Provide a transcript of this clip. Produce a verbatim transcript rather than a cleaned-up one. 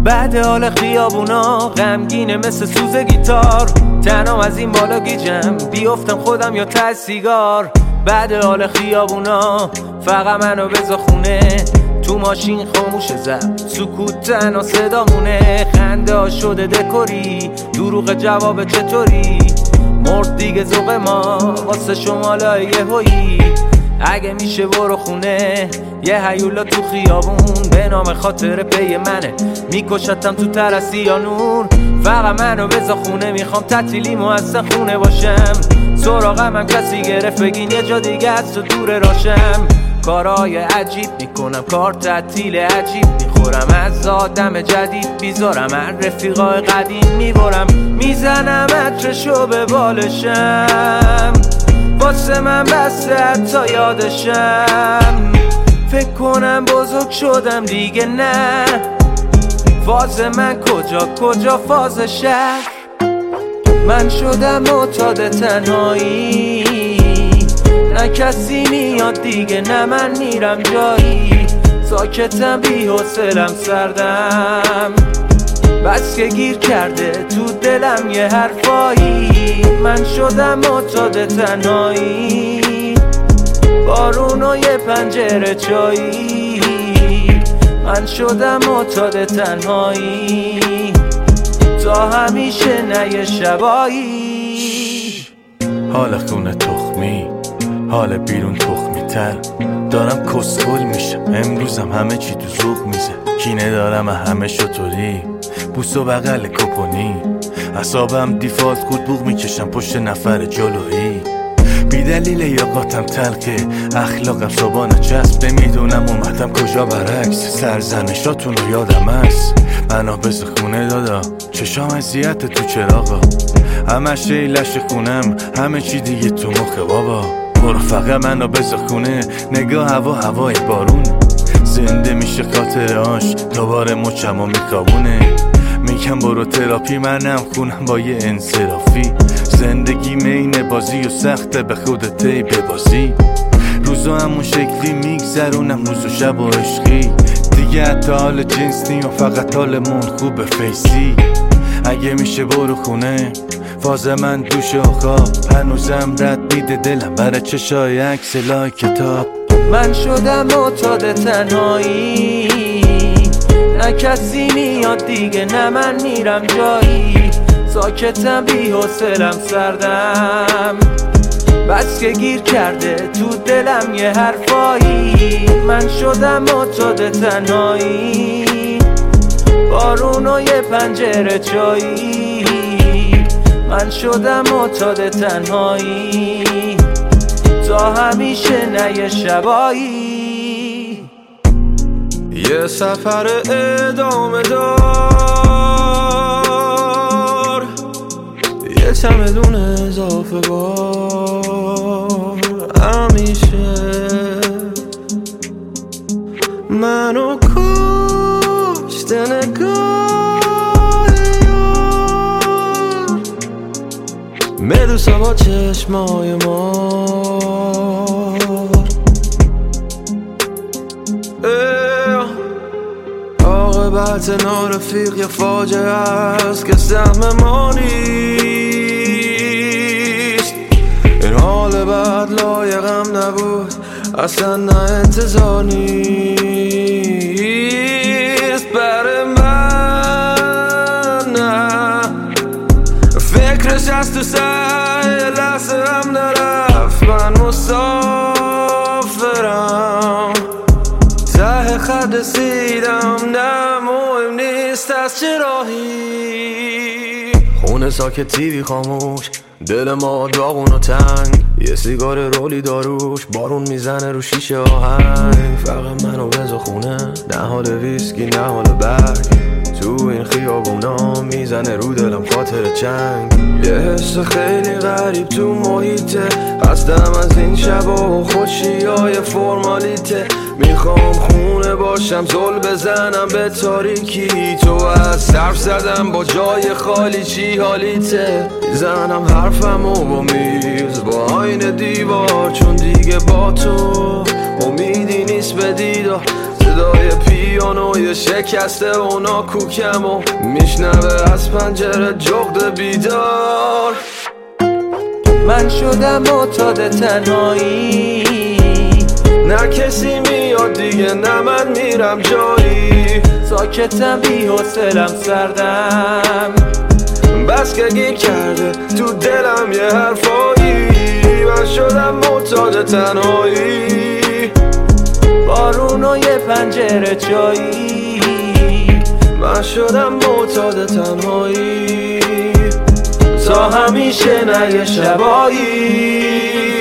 بعد حال خیابونا غمگینه مثل سوز گیتار، تنم از این بالا گیجم بیفتم خودم یا ته سیگار. بعد حال خیابونا فقط منو بذار خونه، تو ماشین خاموش زد سکوت تنها صدامونه. خنده ها شده دکوری، دروغ جواب چطوری، مرد دیگه ذوق ما واسه شمالای یهویی. اگه میشه برو خونه، یه هیولا تو خیابون به نام خاطر پی منه، میکشتم تو ترسی یا نور. فقط منو بذار خونه، میخوام تعطیلیمو از خونه باشم. سراغم هم کسی گرفت بگین یه جا دیگه از تو دور راشم. کارهای عجیب میکنم، کار تعطیل عجیب میخورم، از آدم جدید بیزارم، هر رفیقای قدیم میبرم، میزنم عطرشو به بالشم، واسه من بسته حتی یادشم. فکر کنم بزرگ شدم دیگه، نه فاز من کجا کجا فاز شهر. من شدم معتاد تنهایی، نه کسی میاد دیگه، نه من میرم جایی. ساکتم بی حوصلم سردم، بس که گیر کرده تو دلم یه حرفایی. من شدم معتاد تنهایی، بارون و یه پنجره چایی. من شدم معتاد تنهایی، تا همیشه نه یه شبایی. حال خونه تخمی، حال بیرون تخمی تر، دارم کسخل میشم امروزم، همه چی تو ذوق میزه. کینه دارم همه شطوری، بوس و بغل کپونی، اعصابم دیفالت خود بوق میکشم پشت نفر جلویی. بی دلیل یاقاتم تلقه، اخلاقم صبانه چسب، نمیدونم اومدم کجا برعکس. سرزنشاتون رو یادم هست، منو بذار خونه دادا، چشام اذیت تو چراغا، همش ایلش خونم، همه چی دیگه تو مخه بابا. برو فقط منو بذار خونه، نگاه هوا هوای بارون، زنده میشه خاطرهاش، دوباره مچم و میخوابونه. میگم برو تراپی، منم خونم با یه انصرافی. زندگی مین بازی و سخته، به خودت ای ببازی. روزا همون شکلی میگذرونم، روز و شب و عشقی، دیگه حتی حال جنس نیم و فقط حالمون خوبه فیسی. اگه میشه برو خونه، فاز من دوش و خواب، هنوزم رد میده دلم برای چشای عکس لای کتاب. من شدم معتاد تنهایی، نه کسی میاد دیگه، نه من میرم جایی. ساکتم بی حوصلم سردم، بس که گیر کرده تو دلم یه حرفایی. من شدم معتاد تنهایی، بارون و یه پنجره چایی. من شدم معتاد تنهایی، تا همیشه نه یه شبایی. یه سفر ادامه دار، یه چمدون اضافه بار، همیشه منو کشته نگاه یار، مدوسا با چشمای مار. عاقبت نارفیق یا فاجعه است که سهم ما نیست. این حال بعد لایقم نبود، اصلا نه انتظار نیست برای من. نه فکرش از تو سر لحظه هم نرفت، من مسافرم ته خط رسیدم، نه مهم نیست از چه راهی. خونه ساکت، تیوی خاموش، دل ما داغون و تنگ، یه سیگار رولی داروش، بارون میزنه رو شیشه آهنگ. فقط منو بذار خونه، نه حال ویسکی نه حال برگ، تو این خیابونا میزنه رو دلم خاطر چنگ. یه حس خیلی غریب تو محیطه، خستم از این شبا و خوشیای فرمالیته. میخوام خونه باشم، زل بزنم به تاریکی، تو از صرف زدم با جای خالی، چی حالیته؟ میزنم حرفمو با میز، با آینه دیوار، چون دیگه با تو امیدی نیست به دیدار. صدای پیانو پیانوی شکسته اونا کوکم و میشنوه از پنجره جغد بیدار. من شدم معتاد تنهایی، نه کسی میاد دیگه نه من میرم جایی. ساکتم بی حوصله‌ام سردم، بس که گیر کرده تو دلم یه حرفایی. من شدم معتاد تنهایی، بارون و یه پنجره چایی. من شدم معتاد تنهایی تا همیشه نه یه شبایی.